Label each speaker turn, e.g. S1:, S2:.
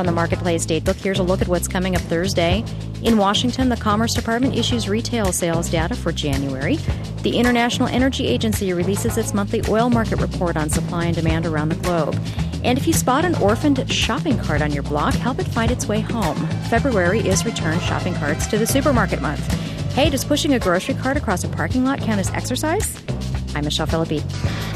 S1: From the Marketplace Datebook, here's a look at what's coming up Thursday. In Washington, the Commerce Department issues retail sales data for January. The International Energy Agency releases its monthly oil market report on supply and demand around the globe. And if you spot an orphaned shopping cart on your block, help it find its way home. February is Return Shopping Carts to the Supermarket Month. Hey, does pushing a grocery cart across a parking lot count as exercise? I'm Michelle Philippi.